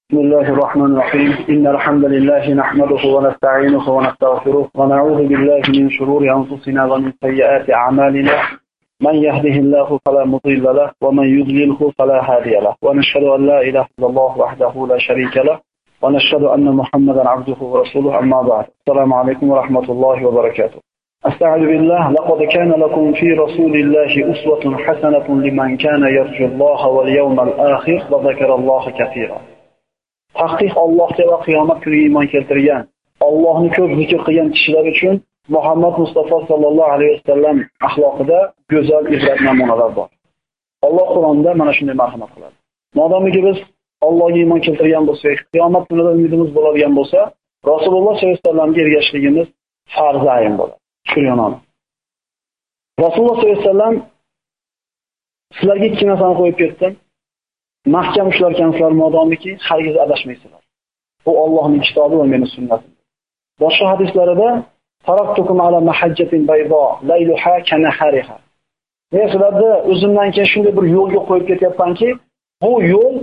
بسم الله الرحمن الرحيم إن الحمد لله نحمده ونستعينه ونستغفره ونعوذ بالله من شرور أنفسنا ومن سيئات أعمالنا من يهده الله فلا مضل له ومن يضلله فلا هادي له ونشهد أن لا إله إلا الله وحده لا شريك له ونشهد أن محمدا عبده ورسوله أما بعد السلام عليكم ورحمة الله وبركاته أستعذ بالله لقد كان لكم في رسول الله أسوة حسنة لمن كان يرجو الله واليوم الآخر وذكر الله كثيرا Tahqiq Allohga va qiyomat kuniga iymon keltirgan, Allohni ko'p zikr qilgan kishilar uchun Muhammad Mustafa sallallohu alayhi vasallam axloqida go'zal ibrat namunalar bor. Alloh Qur'onda mana shunday marhamat qiladi. Modomiki biz Allohga iymon keltirgan bo'lsak, qiyomat kunida umidimiz bo'ladigan bo'lsa, Rasululloh sollallohu alayhi vasallamga ergashishligimiz farz ayn bo'ladi. Tushuningmi? Rasululloh sollallohu alayhi vasallam sizlarga ikki narsani qo'yib ketdim. Mahkam ushlarkansizlar modomiki hargiz adashmaysizlar. Bu Allohning kitobi va mening sunnatim. Boshqa hadislarida taraktukum ala mahajjatin baydo layluha kanahariha. Men sizlarni o'zimdan keyin shunday bir yo'lga qo'yib ketyapmanki, bu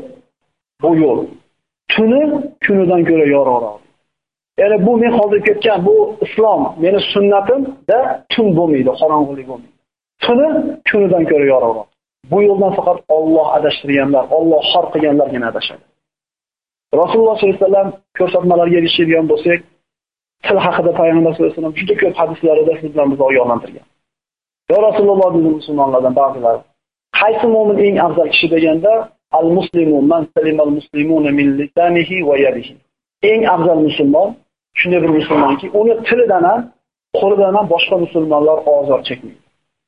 yo'l tuni kunidan ko'ra yorug'roq. Ya'ni bu men qoldirib ketgan bu islom, mening sunnatimda tun bo'lmaydi, qorong'ulik bo'lmaydi. Tuni kunidan ko'ra yorug'roq. Bu yo'ldan faqat Alloh adashtirganlar, Alloh xor qilganlargina adashadi. Rasululloh sollallohu alayhi vasallam ko'rsatmalariga erishadigan bo'lsak, til haqida payg'ambar sollallohu alayhi vasallam juda ko'p hadislarida siz bilan bizni ogohlantirgan. Ya Rasululloh dedi musulmonlardan ba'zilari, qaysi mu'min eng afzal kishi deganda, al-muslimu man salimal muslimuna min lisanihi va yadihi. Eng afzal musulmon shunday bir musulmonki, uni tilidan ham, qo'lidan ham boshqa musulmonlar ozor chekmaydi.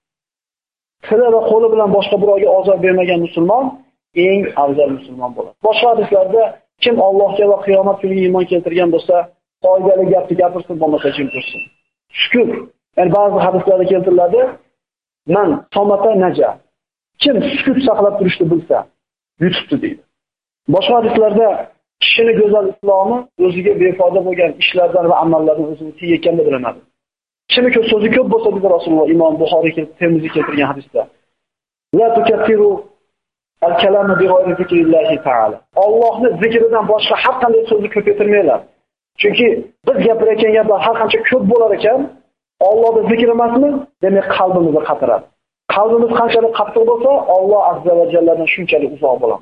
Tili va qo'li bilan boshqa birovga ozor bermagan musulmon eng afzal musulmon bo'ladi. Boshqa hadislarda kim Allohga va qiyomat kuniga iymon keltirgan bo'lsa, foydali gapni gapirsin, bo'lmasa jim tursin. Shukur. Ya'ni ba'zi hadislarda keltiriladi, man somata naja. Kim sukut saqlab turishni bilsa, yutibdi deydi. Boshqa hadislarda kishining go'zal islomi o'ziga befoyda bo'lgan ishlardan va amallardan o'zini tiyayotganda bilinadi. Kimi so'zi ko'p bo'lsa dedi Rasululloh Imom Buxoriy Termiziy keltirgan hadisda. La tukattiru al-kalama bi ghayri zikrillahi ta'ala. Allohning zikridan boshqa har qanday so'zni ko'paytirmaylar. Chunki biz gapirayotgan gaplar har qancha ko'p bo'lar ekan, Allohning zikri emasmi? Demak qalbimizni qatiradi. Qalbimiz qanchalik qattiq bo'lsa, Alloh azza va jalladan shunchalik uzoq bo'lamiz.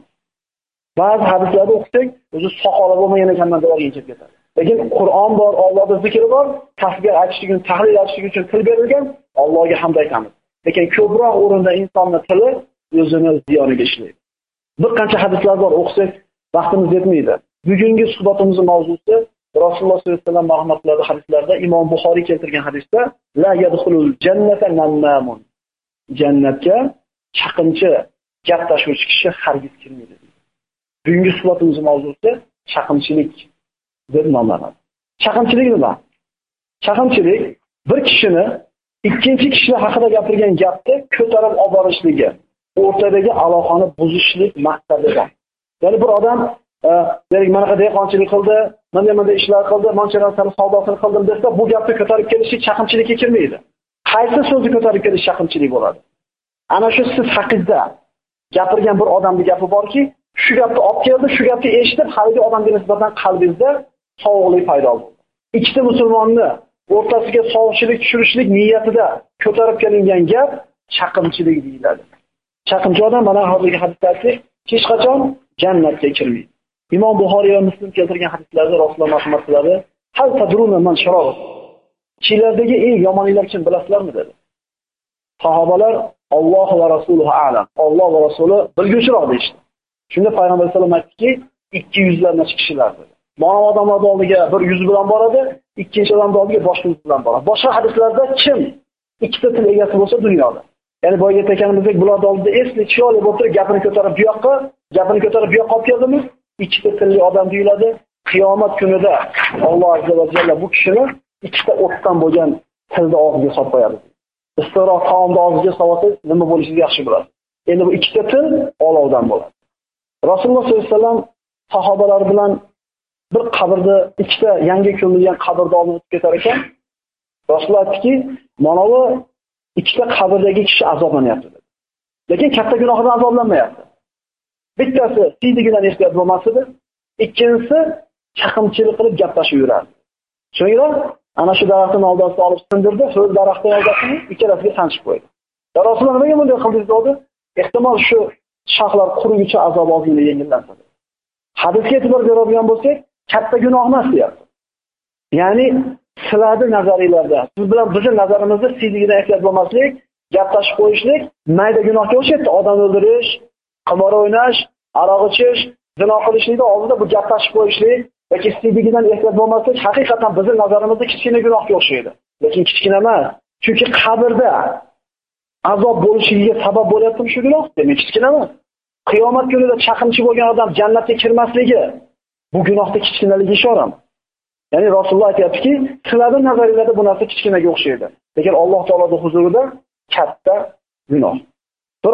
Ba'zi hadislarda o'qisak, o'zi soqoli bo'lmagan ekanman deb o'ylanib ketadi. Lekin Qur'on bor, Allohning zikri bor, tasbih aytishlik uchun, tahlil aytishlik uchun til berilgan, Allohga hamd aytamiz. Lekin ko'proq o'rinda insonning tili o'zini ziyoniga ishlaydi. Bir qancha hadislar bor, o'qisak vaqtimiz yetmaydi. Bugungi suhbatimizning mavzusi Rasululloh sollallohu alayhi vasallam marhamatli hadislarda Imom Buxoriy keltirgan hadisda la yadkhulul jannata nammamun. Jannatga chaqinchi, gap tashuvchi kishi hargiz kirmaydi. Bugungi suhbatimizning mavzusi chaqinchilik deb nomlanadi. Chaqinchilik nima? Chaqinchilik bir kishini ikkinchi kishilar haqida gapirgan gapni ko'tarib olib borishligi, o'rtadagi aloqani buzishlik maqsadidan. Ya'ni bir odam demak mana qanday dehqonchilik qildi, mana ishlar qildi, manchalar savdosini qildim desa, bu gapni ko'tarib kelishlik chaqinchilikka kirmaydi. Qaysi so'zni ko'tarib kelish chaqinchilik bo'ladi? Ana shu siz haqingizda gapirgan bir odamning gapi borki, shu gapni olib keldi, shu gapni eshitib, haligi odamga nisbatan qalbingizda sovuqlik paydo bo'ldi. Ikkita musulmonni o'rtasiga sovuqchilik tushirishlik niyatida ko'tarib kelingan gap chaqimchilik deyiladi. Chaqimchi odam mana hozirgi hadisdagi hech qachon jannatga kirmaydi. Imom Buxoriy va Muslim keltirgan hadislarda Rasululloh marhamat qiladi. Hal tadruna man sharoq. Chilardagi eng yomonliklar kim bilasizlarmi dedi. Sahobalar Alloh va Rasuluhu a'lam. Alloh va Rasuli bilguchiroq deyishdi. Shunda payg'ambar sollallohu alayhi vasallam aytdiki, 200 kishilar dedi. Mana odamlar oldiga bir yuz bilan boradi, ikkinchi odamlar oldiga boshqa yuz bilan boradi. Boshqa hadislarda kim ikkita til egasi bo'lsa dunyoda. Ya'ni boyga aytganimizdek, bular oldida esli chiroyli bo'lib turib, gapini ko'tarib bu yoqqa olib keldimi, ikkita tilli odam deyiladi. Qiyomat kunida Alloh azza va jalla bu kishini ikkita o'tdan bo'lgan tilda og'ziga solib qo'yadi. Istiroq taomda og'ziga solsa nima bo'lishini yaxshi biladi. Endi bu ikkita til olovdan bo'ladi. Rasululloh sollallohu alayhi vasallam sahobalar bilan bir qabrda ikkita yangi ko'milgan qabrda olib o'tib ketar ekan, Rasululloh aytdiki, mana bu ikkita qabrdagi kishi azoblanyapti dedi. Lekin katta gunohdan azoblanmayapti. Bittasi siydigidan ehtiyot bo'lmasdi, ikkinchisi chaqimchilik qilib gaplashib yuradi. So'ngra ana shu daraxtning oldasiga olib sindirdi, so'z daraxtning oldasini ikkalasiga sanchib qo'ydi. Rasululloh nimaga bunday qildingiz dedi? Ehtimol shu shoxlar quriguncha azob ozgina yengillansa. Hadisga e'tibor beradigan bo'lsak, katta gunoh emas deyapti. Ya'ni sizlarning nazaringlarda, siz bilan bizning nazarimizda siyligidan ehtiyot bo'lmaslik, gaplashib qo'yishlik mayda gunohga o'xshaydi. Odam o'ldirish, qimor o'ynash, aroq ichish, zino qilishlikda oldida bu gaplashib qo'yishlik yoki siyligidan ehtiyot bo'lmaslik haqiqatan bizning nazarimizda kichkina gunohga o'xshaydi. Lekin kichkina emas. Chunki qabrda azob bo'lishiga sabab bo'layapti shu gunoh. Demak, kichkina emas. Qiyomat kunida chaqimchi bo'lgan odam jannatga kirmasligi bu gunohda kichkinaligiga ishora. Ya'ni Rasululloh aytayaptiki, sizlarning nazaringlarda bu narsa kichkinaga o'xshaydi. Lekin Alloh taoloning huzurida katta gunoh. Bir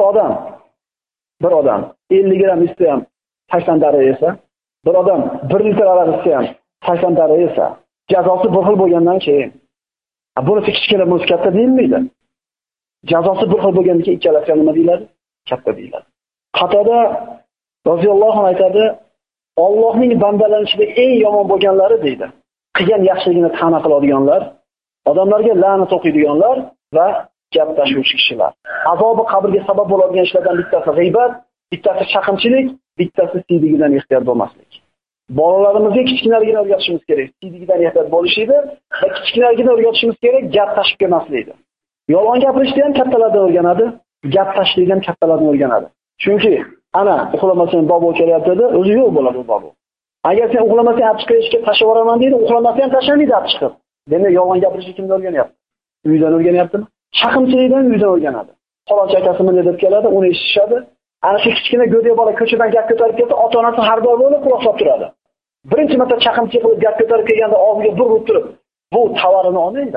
odam 50 gram ichsa ham 80 darra yesa, bir odam 1 litr aroq ichsa ham 80 darra yesa, jazosi bir xil bo'lgandan keyin buni kichkina bo'lsa katta deyilmaydi. Jazosi bir xil bo'lgandan keyin ikkalasiga nima deyiladi? Katta deyiladi. Qatada roziyallohu anhu aytadi, Allohning bandalari ichida eng yomon bo'lganlari deydi. Qilgan yaxshiligini ta'na qiladiganlar, odamlarga la'nat o'qiydiganlar va gap tashuvchi kishilar. Azobi qabrga sabab bo'ladigan ishlardan bittasi g'iybat, bittasi chaqimchilik, bittasi siydigidan ehtiyot bo'lmaslik. Bolalarimizga kichkinaligini o'rgatishimiz kerak. Siydigidan ehtiyot bo'lishida va kichkinaligini o'rgatishimiz kerak, gap tashib kelmaslikda. Yolg'on gapirishni ham kattalardan o'rganadi, gap tashishni ham kattalardan o'rganadi. Chunki ana uxlamasang bobo kelyapti dedi, o'zi yo'q bo'ladi bobo. Agar sen uxlamasang olib chiqishga tashlab yuboraman deydi, uxlamasang ham tashlamaydi olib chiqib. Demak, yolg'on gapirishni kimdan o'rganyapti? Uydan o'rganyaptimi? Chaqimchilikdan uydan o'rganadi. Qoloch akasi nima deb keladi, uni eshitishadi. Ana shu kichkina go'dak bola ko'chadan gap ko'tarib kelsa, ota-onasi har doim bo'lib quloq turadi. Birinchi marta chaqimchilik qilib gap ko'tarib kelganda og'ziga bir urib turib, bu tovarini olmaydi.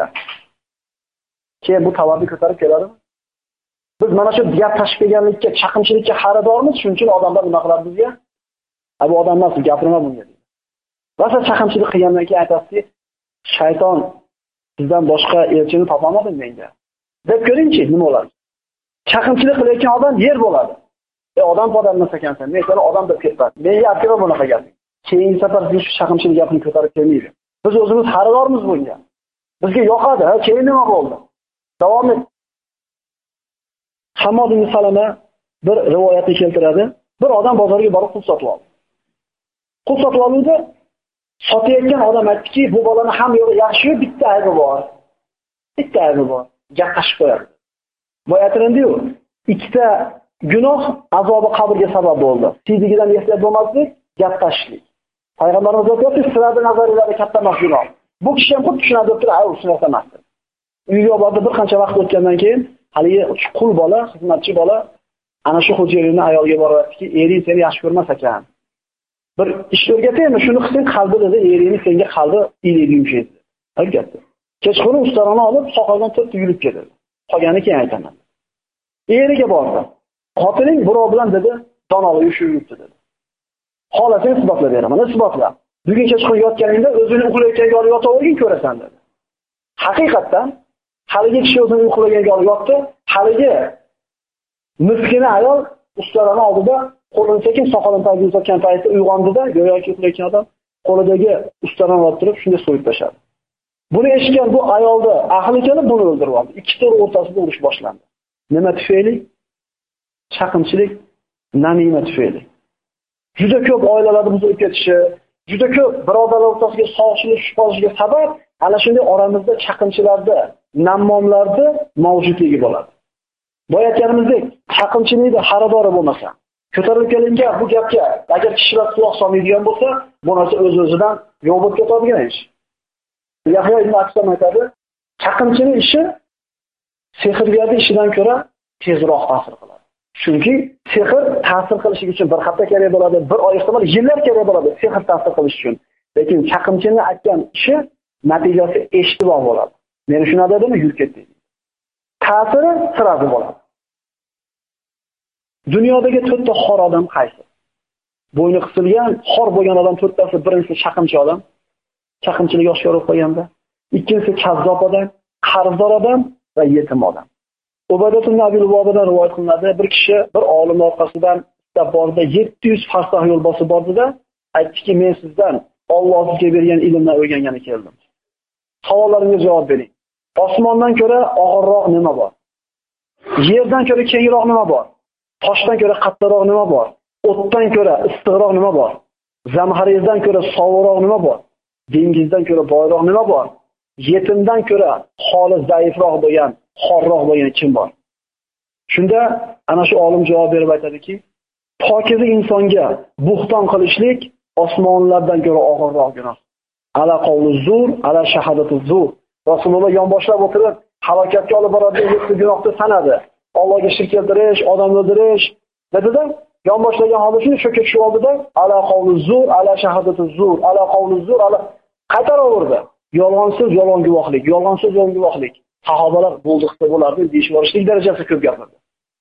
Keyin bu tovarni ko'tarib keladimi? Biz mana shu gap tashib kelganlikka, chaqimchilikka xaridormiz, shuning uchun odamlar nima qiladi bizga? Bu odam emas, gapirma bunga deydi. Vasa chaqimchilik qilgandan keyin aytasiz, shayton sizdan boshqa elchini topolmadi menga. Deb ko'ringchi, nima bo'ladi? Chaqimchilik qilayotgan odam yer bo'ladi. Odam emas ekansan, men seni odam deb ketdim. Menga aytma bunaqa gapni. Keyingi safar siz shu chaqimchilik gapni ko'tarib kelmaydi. Biz o'zimiz xaridormiz bunga. Bizga yoqadi, keyin nima bo'ldi? Davom et. Hamod ibn Salama bir rivoyatni keltiradi. Bir odam bozorga borib qul sotib oldi. Qul sotib oldi, sotayotgan odam aytdiki, bu bolani ham yo'li yaxshi, bitta aybi bor. Bitta aybi bor. Gaplashib qo'yadi. Boya aytgandim-ku, ikkita gunoh azobi qabrga sabab bo'ldi. Siydigidan ehtiyot bo'lmaslik, gap tashishlik. Payg'ambarimiz aytibdi, sizlarning nazaringizda katta emas gunoh. Bu kishi ham xuddi shuni deb turadi, shunday emas. Uyga bordi, bir qancha vaqt o'tgandan keyin haligi qul bola, xizmatchi bola ana shu xo'jayining ayolga boryaptiki, ering seni yaxshi ko'rmas ekan. Bir ish o'rgataymi, shuni qilsang qalbi dedi, eringni senga qalbi ilaydi yumshaydi. Albatta. Kechqurun ustarani olib, soqoldan tutib yurib ketdi. Qolgani keyin aytaman. Eriga bordi. Xotining birov bilan dedi, donoq yuribdi dedi. Holatini isbotlab beraman, isbotla. Bugun kechqurun yotganingda o'zini uxlayotganga olib yotavergin ko'rasan dedi. Haqiqatan haligi kishi o'zini uxlaganga olib yotdi, haligi miskina ayol ustarani oldida qo'lini sekin soqolini tagiga uzatgan paytda uyg'ondida, go'yoki uxlayotgan odam qo'lidagi ustarani olib turib shunday so'yib tashladi. Buni eshitgan bu ayolni ahli kelib buni o'ldirib oldi. Ikki tur o'rtasida urush boshlandi. Nima tufayli? Chaqimchilik, namima tufayli. Juda ko'p oilalarimiz o'tib ketishi, juda ko'p birodarlar o'rtasiga sog'chilik shubhasiga sabab ana shunday oramizda chaqimchilarda, nammomlarda mavjudligi bo'ladi. Boya aytganimizdek, chaqimchilikda xaridori bo'lmasa, ko'tarilib kelingan bu gapga agar kishilar quloq solmaydigan bo'lsa, bu narsa o'z-o'zidan yo'q bo'lib ketadigan ish. Yahyo ibn Aksam aytadi, chaqimchining ishi sehrgarning ishidan ko'ra tezroq ta'sir qiladi. Chunki sehr ta'sir qilish uchun bir hafta kerak bo'ladi, bir oy ehtimol yillar kerak bo'ladi sehr ta'sir qilish uchun. Lekin chaqimchining aytgan ishi natijasi eshitib bo'ladi. Meni shuna dedimi, yurib ketdi. Ta'siri sirasi bo'ladi. Dunyodagi 4 ta xor odam qaysi? Bo'yni qisilgan, xor bo'lgan odam 4 tasi, birinchisi chaqimchi odam. Chaqimchilik oshkor bo'lib qolganda, ikkinchisi kazzob odam, qarzdor odam va yetim odam. Ubaydat ibn Abi Lubobadan rivoyat qilinadi, bir kishi bir olim orqasidan istab bordi, 700 farsah yo'l bosib bordida, aytdiki, men sizdan Alloh sizga bergan ilmdan o'rgangani keldim. Savollarimga javob bering. Osmondan ko'ra og'irroq nima bor? Yerdan ko'ra kengroq nima bor? Toshdan ko'ra qattiqroq nima bor? O'tdan ko'ra issiqroq nima bor? Zamharizdan ko'ra sovuqroq nima bor? Dengizdan ko'ra boyroq nima bor? Yetimdan ko'ra holi zaifroq bo'lgan, xorroq bo'lgan kim bor? Shunda ana shu olim javob berib aytadiki, pokiza insonga buxton qilishlik osmonlardan ko'ra og'irroq gunoh. Ala qavlu zur, ala shahadatu zur. Rasululloh yonboshlab o'tirib, halokatga olib boradigan 7 gunohni sanadi. Allohga shirk keltirish, odam o'ldirish, dedida, yonboshlagan holda shuni cho'kka tushib oldida, ala qavlu zur, ala shahadatu zur, ala qavlu zur, ala qaytaraverdi. Yolg'onsiz yolg'on guvohlik, yolg'onsiz yolg'on guvohlik. Sahobalar bo'ldiqda bo'lardi, deyish vorishlik darajasi ko'p gapirdi.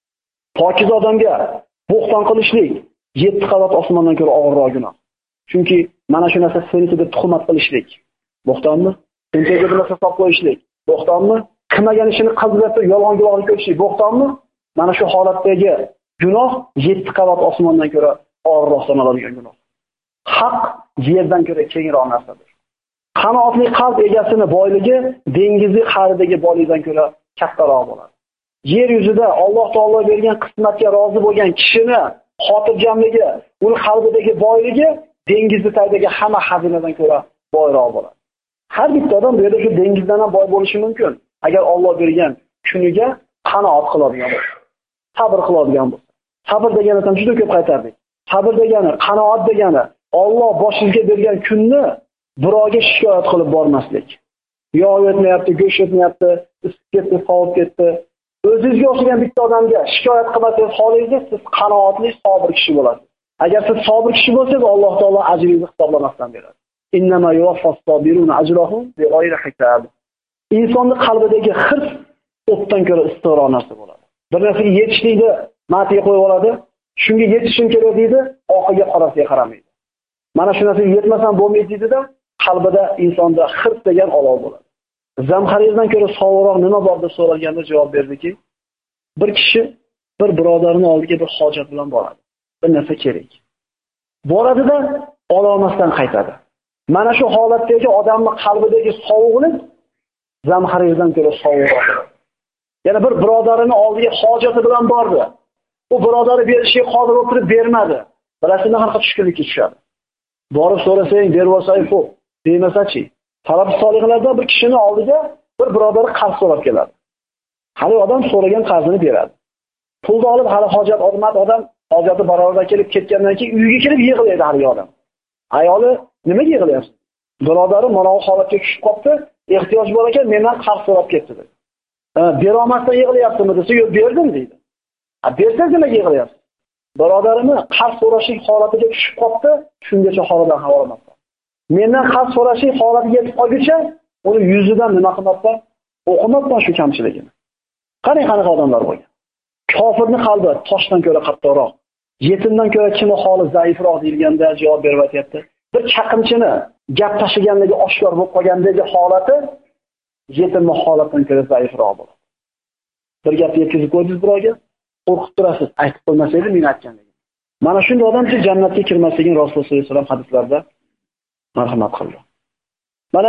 Pokiz odamga buxton qilishlik 7 qavat osmondan ko'ra og'irroq gunoh. Chunki mana shu narsa seniki deb tuhmat qilishlik. Buxtonmi? Seniki deb narsa solib qo'yishlik. Buxtonmi? Qilmagan ishini qildirib yolg'on guvohlik qilishlik. Buxtonmi? Mana shu holatdagi gunoh 7 qavat osmondan ko'ra og'irroq sanaladigan gunoh. Haq yerdan ko'ra kengroq narsadir. Qanoatli qalb egasini boyligi dengizli qaridagi boylikdan ko'ra kattaroq bo'ladi. Yer yuzida Alloh taolo bergan qismatga rozi bo'lgan kishini xotirjamligi, uning qalbidagi boyligi dengizni tagidagi hamma xazinadan ko'ra boyroq bo'ladi. Har bitta odam bu yerda shu dengizdan ham boy bo'lishi mumkin, agar Alloh bergan kuniga qanoat qiladigan bo'lsa, sabr qiladigan bo'lsa. Sabr degani ham juda ko'p qaytardik. Sabr degani, qanoat degani Alloh boshingizga bergan kunni birovga shikoyat qilib bormaslik. Yog' yetmayapti, go'sht yetmayapti, isib ketdi, sovib ketdi. O'zingizga o'xshagan bitta odamga shikoyat qilmasangiz, holingizda siz qanoatli, sabr kishi bo'lasiz. Agar siz sabr kishi bo'lsangiz, Alloh taolo ajringizni hisoblamasdan beradi. Innama yuwaffas-sabiruna ajrahum bighayri hisob. Insonning qalbidagi hirs o'tdan ko'ra istiqroq narsa bo'ladi. Bir narsaga yetishlikni ma'tiga qo'yib oladi, shunga yetishim kerak deydi, oqiga qorasiga qaramaydi. Mana shu narsaga yetmasam bo'lmaydi deydi-da, qalbida insonda hirs degan olov bo'ladi. Zamharizdan ko'ra sovuqroq nima bor deb so'ralganda javob berdiki, bir kishi bir birodarini oldiga bir hojat bilan boradi. Bir narsa kerak. Boradida ololmasdan qaytadi. Mana shu holatdagi odamning qalbidagi sovuqlik zamharizdan ko'ra sovuqroq. Yana bir birodarini oldiga hojati bilan bordi. U birodari berishga qodir o'tirib bermadi. Bilasizmi, qanaqa tushkunlikka tushadi. Borib so'rasang, berib olsang xo'p, demasa-chi. Talab solihlardan bir kishini oldiga bir birodari qarz so'rab keladi. Hali odam so'ragan qarzini beradi. Pulni olib hali hojat odam hojati barobarida kelib ketgandan keyin uyiga kelib yig'laydi hali odam. Ayoli nimaga yig'layapsiz? Birodari mana bu holatga tushib qopti, ehtiyoj bor ekan, mendan qarz so'rab ketdi dedi. Bera olmasdan yig'layaptimi desa, yo'q, berdim deydi. Bersangiz nimaga yig'layapsiz? Birodarimni qarz so'rashlik holatiga tushib qopti, shungacha holidan xabar olmasdi. Mendan qarz so'rashlik holatiga yetib qolguncha, uni yuzidan nima qilmoqdan, o'qimoqdan shu kamchiligini. Qanaqa odamlar bo'lgan. Kofirning qalbi toshdan ko'ra qattiqroq, yetimdan ko'ra kimi holi zaifroq deyilganda javob berib aytayapti. Bir chaqimchini gap tashiganligi oshkor bo'lib qolgandagi holati yetimning holatidan ko'ra zaifroq bo'ladi. Bir gap yetkazib qo'ydingiz birovga, qo'rqib turasiz, aytib qo'ymasaydi men aytganligim. Mana shunday odamchi jannatga kirmasligini Rasululloh sollallohu alayhi vasallam hadislarda marhamat qildi. Mana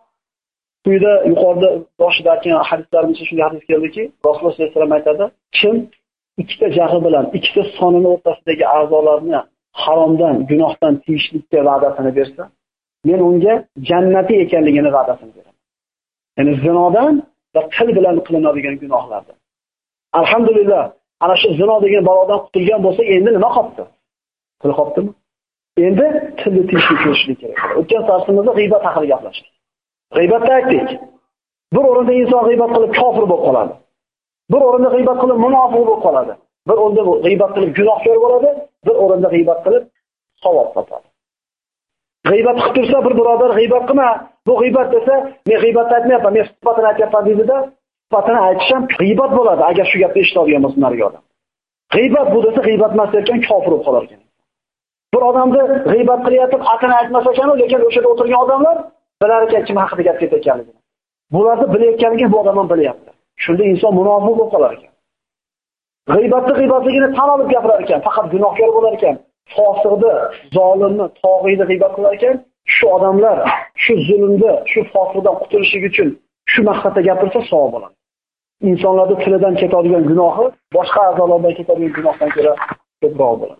quyida yuqorida boshida aytgan hadislarimizda shunday hadis keldiki, Rasululloh sollallohu alayhi vasallam aytadi, kim ikkita jag'i bilan ikkita sonini o'rtasidagi a'zolarni haromdan, gunohdan tiyishlikka va'dasini bersa, men unga jannati ekanligini va'dasini beraman. Ya'ni zinodan va til bilan qilinadigan gunohlardan. Alhamdulillah, ana shu zino degan balodan qutulgan bo'lsa, endi nima qoldi? Til qolibdimi? Endi tilni tiyishga kirishlik kerak. O'tgan darsimizda g'iybat haqida gaplashdik. G'iybatda aytdik. Bir o'rinda inson g'iybat qilib kofir bo'lib qoladi. Bir o'rinda g'iybat qilib munofiq bo'lib qoladi. Bir o'rinda g'iybat qilib gunohkor bo'ladi, bir o'rinda g'iybat qilib savob topadi. G'iybat qilib tursa, bir birodar g'iybat qilma, bu g'iybat desa, men g'iybat aytmayapman, men sifatini aytyapman deydi-da, sifatini aytish ham g'iybat bo'ladi, agar shu gapni eshitadigan bo'lsa narigi odam. G'iybat bu desa, g'iybat emas ekan, kofir bo'lib qolar ekan. Bir odamni g'iybat qilyapti, atini aytmasa ekan, lekin o'sha yerda o'tirgan odamlar bilar ekan kim haqida gap ketayotganligini. Bularni bilayotganligini bu odam ham bilyapti. Shunda inson munofiq bo'lib qolar ekan. G'iybatligini tan olib gapirar ekan, faqat gunohkor bo'lar ekan. fosiqni, zolimni, tog'iyni g'iybat qilar ekan, shu odamlar shu zulmda, shu fosiqdan qutulishligi uchun shu maqsadda gapirsa savob bo'ladi. İnsanlarda tilidan ketadigan gunohi boshqa a'zolardan ketadigan gunohdan ko'ra ko'proq bo'ladi.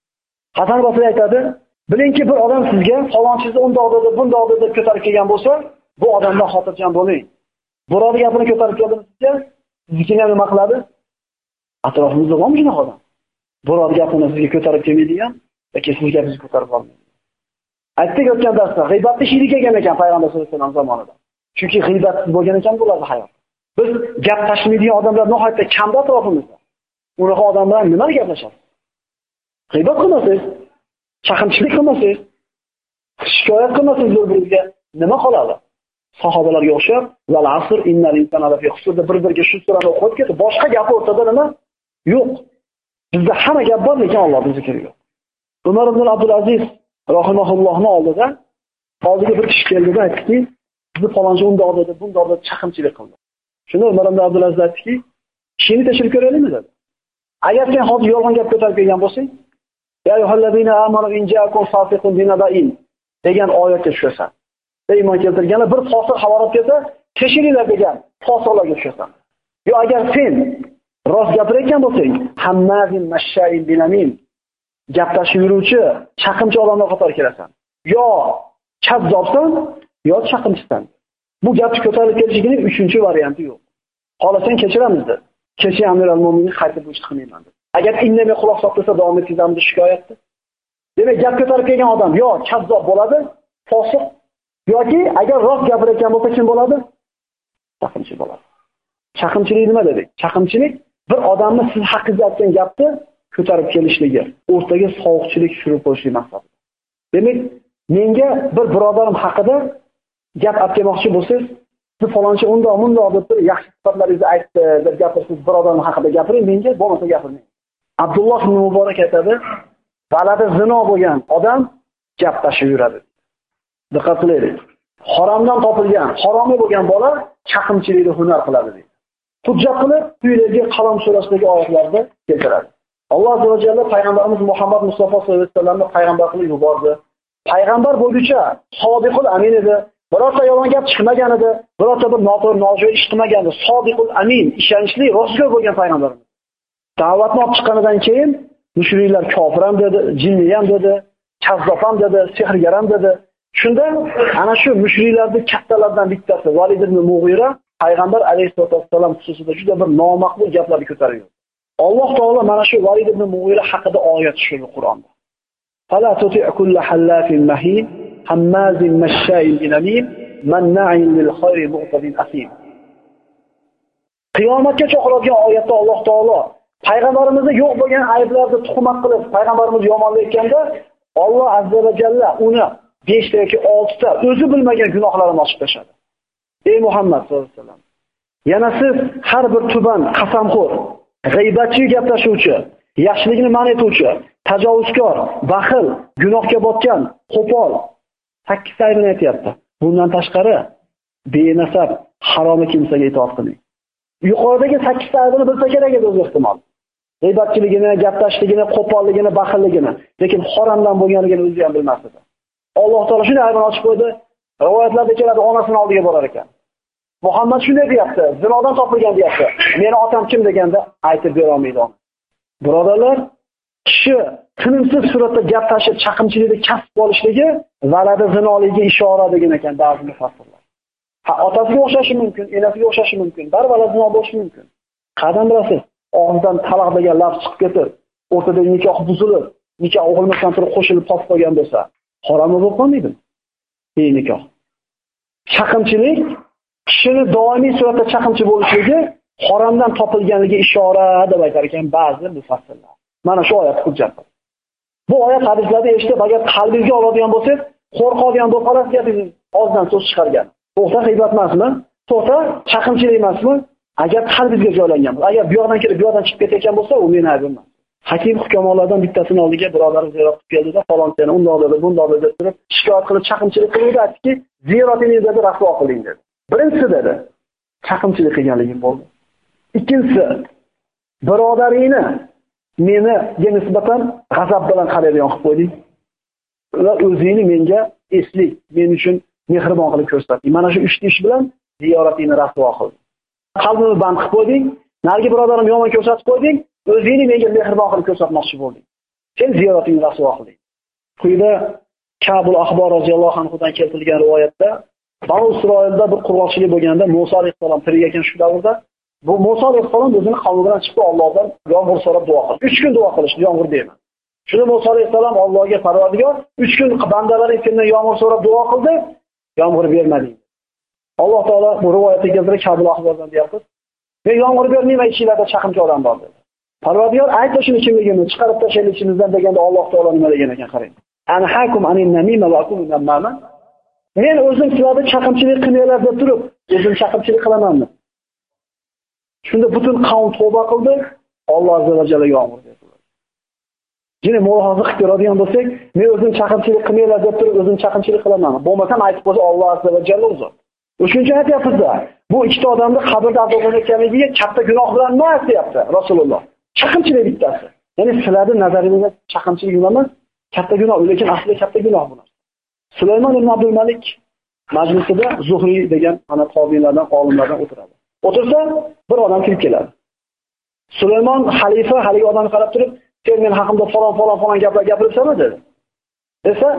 Hasan Basriy aytadi, bilingki bir odam sizga falonchizni undoqda, bundoqda deb ko'tarib kelgan bo'lsa, bu odamdan xotirjam bo'ling. Birovning gapini ko'tarib keldimi sizga, siznikini nima qiladi? Atrofimizda bormi shunaqa odam? Birovning gapini sizga ko'tarib kelmaydigan yoki siz gapingizni ko'tarib olmaydi. Aytdik o'tgan darsda, g'iybatni shiri kelgan ekan payg'ambar sollallohu alayhi vasallam zamonida. Chunki g'iybatsiz bo'lgan ekan bularning hayoti. Biz gap tashmaydigan odamlar nihoyatda kamda atrofimizda. Unaqa odam bilan nima gaplashamiz? G'iybat qilmasangiz, chaqimchilik qilmasangiz, shikoyat qilmasangiz bir-biriga nima qoladi? Sahobalarga o'xshab, "Val asr innal insana lafi khusr" deb bir-biriga shu surani o'qib ketdi. Boshqa gap o'rtada nima? Yo'q. Bizda hamma gap bor, lekin Alloh bizga yo'q. Umar ibn Abdulaziz rahimahullohning oldida hozirgi bir kishi keldi-da aytdiki, "Bizni falonchi undoq dedi, bundoq dedi, chaqimchilik qildi." Shunda Umar ibn Abdulaziz aytdiki, "Kishini tekshirib ko'raylikmi?" dedi. Agar sen hozir yolg'on gap ko'tarib kelgan bo'lsang, "Ya ayyuhallazina amanu in ja'akum fasiqun binaba'in" degan oyatga tushasan. Iymon keltirganlar bir fosiq xabar olib kelsa, tekshiringlar degan fosiqlarga tushasan. Yo agar sen rost gapirayotgan bo'lsang, hammazin mashsha'in binamin gaplashib yuruvchi, chaqimchi odamlar qatori kelasan. Yo kazzobsan, yo chaqimchisan. Bu gapni ko'tarib kelishining 3-varianti yo'q. Xohlasang kechiramiz dedi. Kecha Amir al-Mo'minin qaytib bu ishni qilmayman dedi. Agar indamay quloq solsa davom etkazamiz shikoyatni. Demak, gap ko'tarib kelgan odam yo kazzob bo'ladi, fosiq, yoki agar rost gapirayotgan bo'lsa kim bo'ladi? Chaqimchi bo'ladi. Chaqimchilik nima dedik? Chaqimchilik bir odamni siz haqingizda aytgan gapni ko'tarib kelishligi, o'rtaga sovuqchilik tushirib qo'yishlik maqsadi. Demak, menga bir birodarim haqida gap aytmoqchi bo'lsangiz, siz falonchi undoq deb turib yaxshi sifatlaringizni aytdi deb gapirsiz, birodarim haqida gapiring, menga bo'lmasa gapirmang. Abdulloh ibn Muborak aytadi, balada zino bo'lgan odam gap tashib yuradi. Diqqat qiling. Haromdan topilgan, haromiy bo'lgan bola chaqimchilikni hunar qiladi deydi. Hujjat qilib, quyidagi Qalom surasidagi oyatlarda keltiradi. Alloh azza va jalla payg'ambarimiz Muhammad Mustafa sollallohu alayhi vasallamni payg'ambar qilib yubordi. Payg'ambar bo'lguncha sodiqul amin edi. Birorta yolg'on gap chiqmagan edi. Birorta bir noto'g'ri nojo'ya ish qilmagan edi. Sodiqul amin, ishonchli, rostgo'y bo'lgan payg'ambarimiz. Da'vatni olib chiqqanidan keyin mushriklar kofir ham dedi, jinni ham dedi, kazzob ham dedi, sehrgar ham dedi. Shunda ana shu mushriklarning kattalaridan bittasi Valid ibn Mughira payg'ambar alayhisolatu vassalam xususida juda bir nomaqbul gaplarni ko'tardi. Alloh taolo mana shu Valid ibn Mughira haqida oyat tushirdi Qur'onda. Fala tuti' kulla hallafin mahin hammazin mashsha'in binamin manna'in lil khayri mu'tadin asim. Qiyomatga chaqiradigan oyatda Alloh taolo payg'ambarimizda yo'q bo'lgan ayblarni tuhmat qilib payg'ambarimizni yomonlayotganda Alloh azza va jalla uni 5 ta yoki 6 ta o'zi bilmagan gunohlarini ochib tashadi. Ey Muhammad sollallohu alayhi vasallam, yana siz har bir tuban, qasamxo'r, g'iybatchi, gaplashuvchi, yaxshilikni man etuvchi, tajovuzkor, baxil, gunohga botgan, qo'pol 8 aybini aytayapti. Bundan tashqari benasab, haromi kimsaga itoat qilmang. Yuqoridagi 8 aybini bilsa kerak edi o'z ehtimol. G'iybatchiligini, gaplashligini, qo'polligini, baxilligini, lekin haromdan bo'lganligini o'zi ham bilmas edi. Alloh taolo shuni aybini ochib qo'ydi. Rivoyatlarda keladi, onasining oldiga borar ekan. Muhammad shunday deyapti, zinodan topilgan deyapti. Meni otam kim deganda aytib bera olmaydi. Birodarlar, kishi tinimsiz suratda gap tashib chaqimchilikni kasb olishligi valada zinoligiga ishora degan ekan ba'zi mufassirlar. Otasiga o'xshashi mumkin, enasiga o'xshashi mumkin, barvalad zino bo'lishi mumkin. Qadam bilasiz, og'zidan taloq degan laf chiqib ketib, o'rtadagi nikoh buzilib, nikoh o'g'ilmasdan turib qo'shilib qolib qolgan bo'lsa, harom bo'lib qolmaydimi? Nikoh. Chaqimchilik kishini doimiy suratda chaqimchi bo'lishligi haromdan topilganligi ishora deb aytar ekan ba'zi mufassirlar. Mana shu oyat hujjat. Bu oyat hadislarda eshitib, agar qalbingizga oladigan bo'lsangiz, qo'rqadigan bo'lib qolasiz, gapingiz og'zidan so'z chiqargan. To'xta g'iybat emasmi? To'xta chaqimchilik emasmi? Agar qalbingizga joylangan bo'lsa, agar bu yoqdan kelib bu yoqdan chiqib ketayotgan bo'lsa, u meni aybim emas. Hakim hukumonlardan bittasini oldiga birodarim ziyorat qilib keldida, falonchani undoq dedi, bundoq dedi deb shikoyat qilib chaqimchilik qildi, aytdiki, ziyoratingizni dedi, rasvo qiling dedi. Birinchisi dedi, chaqimchilik qilganligim bo'ldi. Ikkinchisi, birodaringni meniga nisbatan g'azab bilan qaraydigan qilib qo'yding. Va o'zingni menga eslik, men uchun mehribon qilib ko'rsatding. Mana shu 3 ish bilan ziyoratingni rasvo qilding. Qalbimni band qilib qo'yding, narigi birodarim yomon ko'rsatib qo'yding, o'zingni menga mehribon qilib ko'rsatmoqchi bo'lding. Sen ziyoratingni rasvo qilding. Quyida Kabul Ahbor roziyallohu anhudan keltirilgan rivoyatda Banu Isroilda bir qurg'oqchilik bo'lganda Musa alayhisalom tirik ekan shu davrda. Bu Musa alayhisalom o'zining qavmi bilan chiqib Allohdan yomg'ir so'rab duo qildi. 3 kun duo qilishdi, yomg'ir deyman. Shunda Musa alayhisalom Allohga Parvardigor 3 kun bandalaring sendan yomg'ir so'rab duo qildi, yomg'ir bermading. Alloh taolo bu rivoyatga keltirib Kabul Ahbordan deyapti. Men yomg'ir bermayman, ichinglarda chaqimchi odam bor dedi. Parvardigor aytdi shuni kimligini chiqarib tashlaylik ichimizdan deganda Alloh taolo nima degan ekan qarang. Anhakum anin namima va akum namama. Men o'zim sizlarga chaqimchilik qilmaylar deb turib, o'zim chaqimchilik qilamanmi? Shunda butun qavm tavba qildi, Alloh azza va jalla yomg'ir berdi. Yine mulohaza qilib ko'radigan bo'lsak, men o'zim chaqimchilik qilmaylar deb turib, o'zim chaqimchilik qilamanmi? Bo'lmasam aytib qo'ysa Alloh azza va jalla uzr. O'shuncha aytyapmiz-da. Bu ikkita odamni qabrda azoblanayotganligiga katta gunoh bilan emas deyapti Rasululloh. Chaqimchilik bittasi. Ya'ni sizlarning nazaringizda chaqimchilik emas, katta gunoh, lekin aslida katta gunoh bu. Sulaymon ibn Abdul Malik majlisida Zuhriy degan ana tobiinlardan, olimlardan o'tiradi. O'tirsa, bir odam kirib keladi. Sulaymon xalifa haligi odamni qarab turib, "Sen men haqimda falon gaplar gapiribsanmi?" dedi. Desa,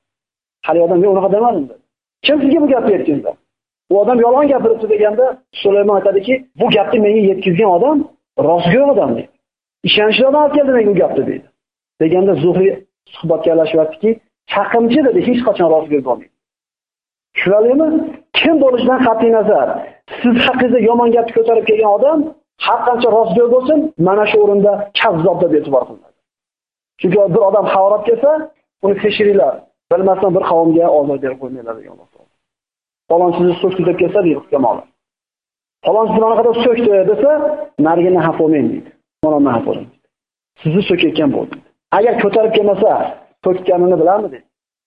haligi odam "Men unaqa demadim" dedi. "Kim sizga bu gapni aytganda?" U odam yolg'on gapiribdi deganda, Sulaymon aytadiki, "Bu gapni menga yetkazgan odam rostgo'y odam" deydi. "Ishonchlidan olib keldi menga bu gapni" deydi. Deganda Zuhriy suhbatga aralashibdiki, chaqimchi dedi, hech qachon rostgo'y bo'lmaydi. Tushunarlimi? Kim bo'lishidan qat'iy nazar, siz haqingizda yomon gapni ko'tarib kelgan odam har qancha rostgo'y bo'lsin, mana shu o'rinda kazzob deb e'tibor qilinadi. Chunki bir odam xabarab kelsa, uni tekshiringlar. Bilmasdan bir qavmga ozor berib qo'ymaylar degan Alloh taolo. Falonchini so'kdi deb kelsa deydi hukmlar. Falonchini mana qadar so'kdi desa, narigini xafa bo'lmaydi deydi. Mana xafa bo'lmaydi. Sizni so'kayotgan bo'ldi. Agar ko'tarib kelmasa, so'kkanini bilamidi?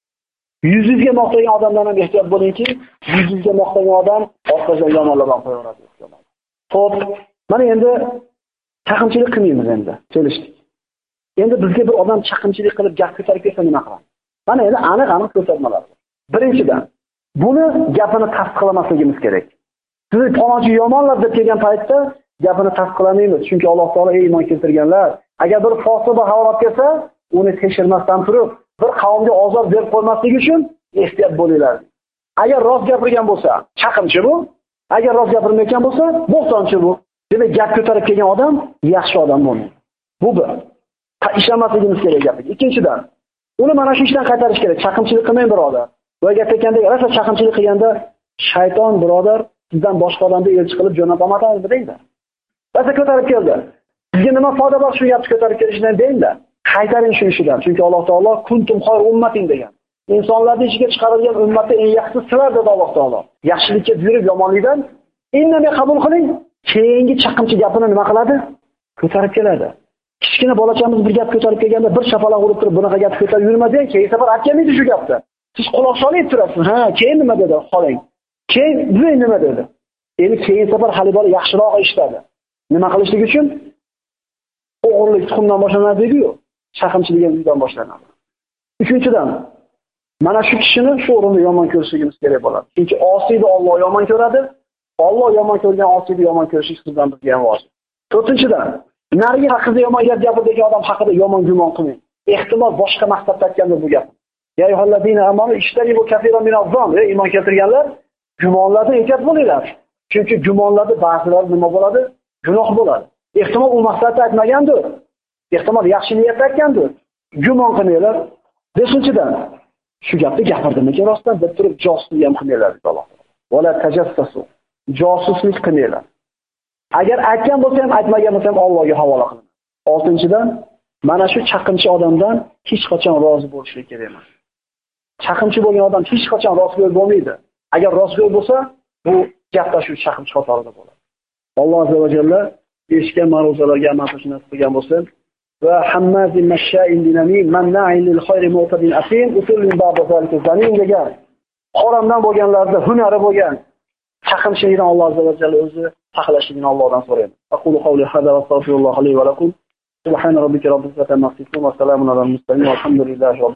Yuzingizga maqtagan odamdan ham ehtiyot bo'lingki, yuzingizga maqtagan odam orqadan yomonlab qo'yaveradi. Xo'p, mana endi chaqimchilik qilmaymiz endi, kelishdik. Endi bizga bir odam chaqimchilik qilib gap ko'tarib kelsa nima qilamiz? Mana endi aniq ko'rsatmalar. Birinchidan, buni gapini tasdiqlamasligimiz kerak. Siz palonchi yomonlar deb kelgan paytda gapini tasdiqlamaymiz, chunki Alloh taolo ey iymon keltirganlar, agar bir fosiq xabar kelsa, uni tekshirmasdan turib, bir qavmga ozor berib qo'ymaslik uchun ehtiyot bo'linglar. Agar rost gapirgan bo'lsa, chaqimchi bu. Agar rost gapirmayotgan bo'lsa, bo'xtonchi bu. Demak, gap ko'tarib kelgan odam yaxshi odam bo'lmaydi. Bu bir. Ishonmasligimiz kerak gapga. Ikkinchidan, uni mana shu ishdan qaytarish kerak. Chaqimchilik qilmang birodar. Va gapirganda, rasa chaqimchilik qilganda shayton birodar sizdan boshqa odamni elchi qilib jo'nab olmadimi deydi. Rasa ko'tarib keldi. Sizga nima foyda bor shu gapni ko'tarib kelishdan deydi. Qaytaring shu ishidan. Chunki Alloh taolo kuntum xayr ummatin degan. Insonlarning ichiga chiqarilgan ummatda eng yaxshisi sizlar dedi Alloh taolo. Yaxshilikka buyurib yomonlikdan indamay qabul qiling. Keyingi chaqimchi gapini nima qiladi? Ko'tarib keladi. Kichkina bolachamiz bir gap ko'tarib kelganda bir shapaloq urib turib bunaqa gap ko'tarib yurmading, keyin safar aytganmidi shu gapni. Siz quloq solib turasiz. Ha, keyin nima dedi? Qoling. Keyin bu nima dedi? Endi keyin safar hali bola yaxshiroq eshitadi. Nima qilishlik uchun? O'g'irlik tuxumdan boshlanadi-ku. Chaqimchilikdan boshlanadi. Uchinchidan, mana shu kishini shu o'rinda yomon ko'rishligimiz kerak bo'ladi. Chunki osiyni Alloh yomon ko'radi. Alloh yomon ko'rgan osiyni yomon ko'rishlik sizdan bizga ham vojib. To'rtinchidan, narigi haqida yomon gap gapirgan odam haqida yomon gumon qilmang. Ehtimol boshqa maqsadda aytgandir bu gap. Ya ayyuhallazina amanu ishtaribu kaseeran minaz-zann. Ey iymon keltirganlar, gumonlardan ehtiyot bo'linglar. Chunki gumonlarda ba'zilar nima bo'ladi? Gunoh bo'ladi. Ehtimol u maqsadda aytmagandir. Ehtimol yaxshi niyatda aytgandir. Gumon qilmanglar. Beshinchidan, shu gapni gapirdimki rostdan deb turib josuslik ham qilmanglar dedi Alloh. Wala tajassasu. Josuslik qilmanglar. Agar aytgan bo'lsa ham, aytmagan bo'lsa ham Allohga havola qiling. Oltinchidan, mana shu chaqimchi odamdan hech qachon rozi bo'lishlik kerak emas. Chaqimchi bo'lgan odam hech qachon rostgo'y bo'lmaydi. Agar rostgo'y bo'lsa, bu gapda shu chaqimchi qatorida bo'ladi. Alloh azza va jalla eshitgan ma'ruzalarga amal qilishni nasib qilgan bo'lsin. Va hammazin mashsha'in binamim manna'in lil khayri mu'tadin asim usulun ba'da zalika zanin degan. Haramdan bo'lganlarda hunari bo'lgan chaqimchilikdan Alloh azza va jalla o'zi saqlashligini Allohdan so'rayman. Aqulu qawli hada va astaghfirulloh li va lakum سبحان ربك رب العزة عما يصفون وسلام على المرسلين والحمد لله رب